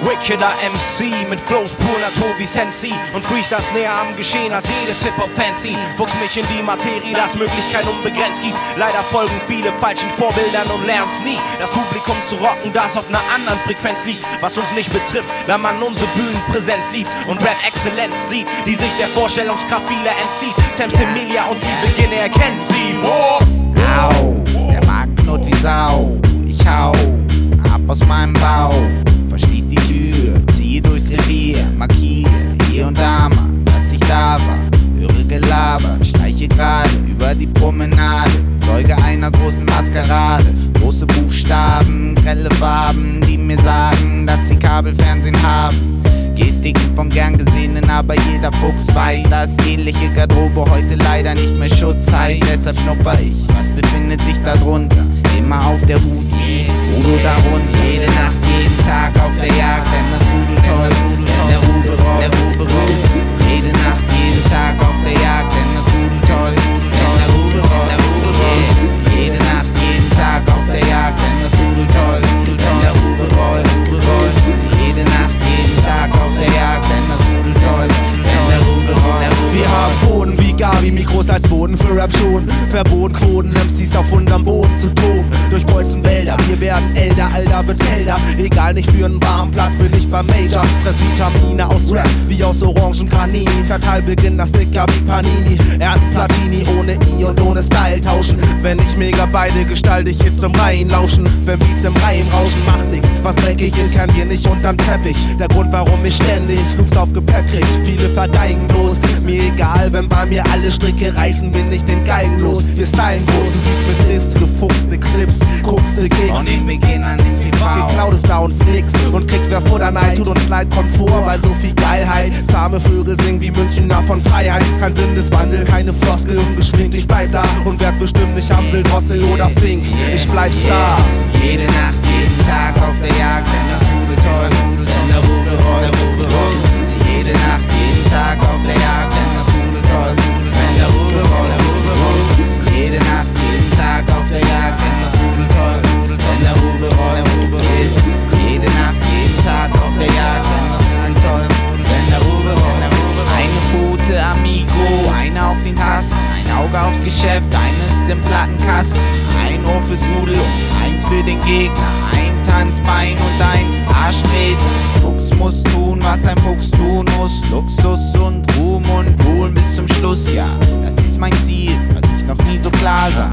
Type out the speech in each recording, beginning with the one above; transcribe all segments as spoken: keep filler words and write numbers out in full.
Wickeder M C mit Flows pur Natur wie Sensi und Freestyles näher am Geschehen als jedes Hip-Hop-Fancy. Fuchs mich in die Materie, dass Möglichkeit unbegrenzt gibt. Leider folgen viele falschen Vorbildern und lernen's nie. Das Publikum zu rocken, das auf einer anderen Frequenz liegt. Was uns nicht betrifft, da man unsere Bühnenpräsenz liebt und Rap-Exzellenz sieht, die sich der Vorstellungskraft vieler entzieht. Sam Semilia und die Beginne erkennt sie. Oh. Au, der Magen knurrt wie Sau. Ich hau ab aus meinem Bauch. Verschließ die Tür, ziehe durchs Revier, markiere hier und da mal, dass ich da war. Höre Gelaber, schleiche gerade über die Promenade, Zeuge einer großen Maskerade. Große Buchstaben, grelle Farben, die mir sagen, dass sie Kabelfernsehen haben. Gestiken vom gern Gesehenen, aber jeder Fuchs weiß, dass ähnliche Garderobe heute leider nicht mehr Schutz heißt. Deshalb schnupper ich, was befindet sich da drunter? Immer auf der Hut wie Udo darunter. Jede Nacht, jeden Tag auf der Jagd, denn das Rudel toll, denn der Rudel rollt, der Rudel rollt. Jede Nacht, jeden Tag auf der Jagd, denn das Rudel toll, denn der Rudel rollt, der Rudel rollt. Jede Nacht, jeden Tag auf der Jagd, denn das Rudel toll, denn der Rudel rollt, der Rudel rollt. Jede Nacht, jeden Tag auf der Jagd, denn das Rudel toll, denn der Rudel rollt, der Rudel rollt. Wir haben Pfoten wie Gabi, Mikros als Boden für Rap schon. Verboten Quoten, M Cs auf unterm Boden zu toben. Durchkreuzen Wälder, wir werden älter, Alter wird älter. Egal, nicht für einen warmen Platz, bin ich beim Major. Press Vitamine aus Rap, wie aus Orangen Panini. Verteil Beginn das Dicker wie Panini. Ernten Platini, ohne I und ohne Style tauschen. Wenn ich mega beide gestalte ich Hits im Reihen lauschen. Wenn Beats im Reim rauschen, macht nix. Was dreckig ist, kennen wir nicht unterm Teppich. Der Grund, warum ich ständig Loops auf Gepäck krieg. Viele vergeigen bloß, mir egal, wenn bei mir alle Stricke reißen, bin ich den Geigen los. Wir stylen groß, du siehst mit List, gefuchste Clips, guckste Kicks. Und ich beginn an dem T V. Geklaut ist bei uns nix und kriegt wer Futter nein, tut uns leid, kommt vor bei so viel Geilheit. Zahme Vögel singen wie Münchner von Freiheit. Kein Sinneswandel, keine Floskel, ungeschminkt, ich bleib da und werd bestimmt nicht Amsel, Drossel oder Fink. Ich bleib Star. Jede Nacht, jeden Tag auf der Jagd, denn das Rudel toll, denn der Rudel rollt, der Rudel rollt. Jede Nacht, jeden Tag auf der Jagd, denn das Rudel toll, wenn der Rudel rollt, der Rudel rollt. Jede Nacht, jeden Tag auf der Jagd, denn das Rudel toll, wenn der Rudel rollt, der Rudel rollt. Jede Nacht, jeden Tag auf der Jagd, denn das Rudel toll, wenn der Rudel rollt, der Rudel rollt. Eine Pfote Amigo, eine auf den Tasten, ein Auge aufs Geschäft, eines im Plattenkasten, ein Ohr fürs Rudel und eins für den Gegner, ein Tanzbein und ein Arschtreter. Fuchs muss tun, was ein Fuchs tun muss, Luxus und Ruhm und Ruhen bis zum Schluss, ja, das ist mein Ziel, was ich noch nie so klar sah.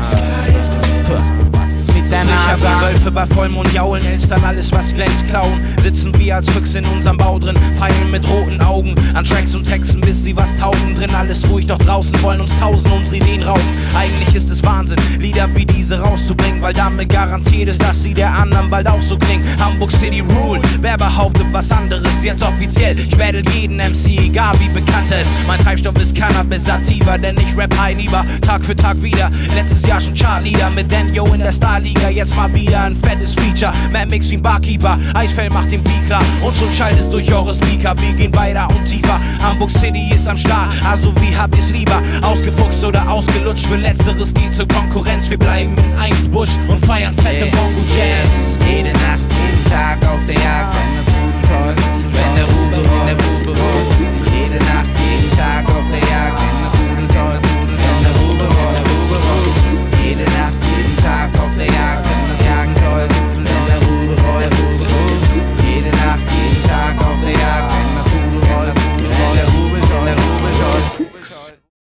Was ist mit der Sicher Nase? wie Wölfe bei Vollmond jaulen, Elstern alles was glänzt klauen. Sitzen wir als Füchse in unserem Bau drin, feilen mit roten Augen an Tracks und Texten, bis sie was taugen. Drin alles ruhig, doch draußen wollen uns tausend unsere Ideen rauben. Eigentlich ist es Wahnsinn, Lieder wie diese rauszubringen, weil damit garantiert ist, dass sie der anderen bald auch so klingen. Hamburg City Rule, wer behauptet was anderes, jetzt offiziell. Ich battle jeden M C, egal wie bekannt er ist. Mein Treibstoff ist Cannabis Sativa, denn ich rap high lieber, Tag für Tag wieder. Letztes Jahr schon Chartleader mit Daniel in der Starliga, jetzt mal wieder ein fettes Feature. Mad Mix wie ein Barkeeper, Eisfell macht den Beat klar und schon schallt es durch eure Speaker. Wir gehen weiter und tiefer, Hamburg City ist am Start, also wie habt ihr's lieber? Ausgefuchst oder ausgelutscht, für Letzteres geht zur Konkurrenz. Wir bleiben in eins Busch und feiern fette Bongo Jams. Jede Nacht, jeden Tag auf der Jagd, wenn das